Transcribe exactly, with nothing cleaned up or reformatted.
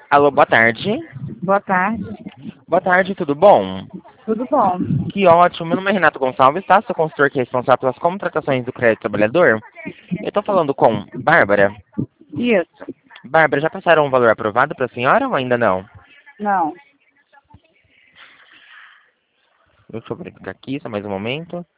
Alô, boa tarde. Boa tarde. Boa tarde, tudo bom? Tudo bom? Que ótimo. Meu nome é Renato Gonçalves, tá? Sou consultor que é responsável pelas contratações do crédito trabalhador. Eu tô falando com Bárbara. Isso. Bárbara, já passaram um valor aprovado para a senhora ou ainda não? Não. Deixa eu verificar aqui, só mais um momento.